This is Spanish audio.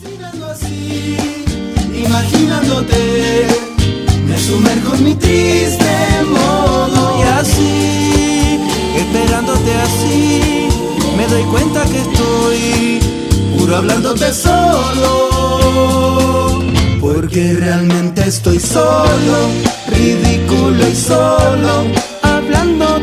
Imaginando así, imaginándote, me sumerjo en mi triste modo. Y así, esperándote así, me doy cuenta que estoy puro hablándote solo, porque realmente estoy solo, ridículo y solo, hablando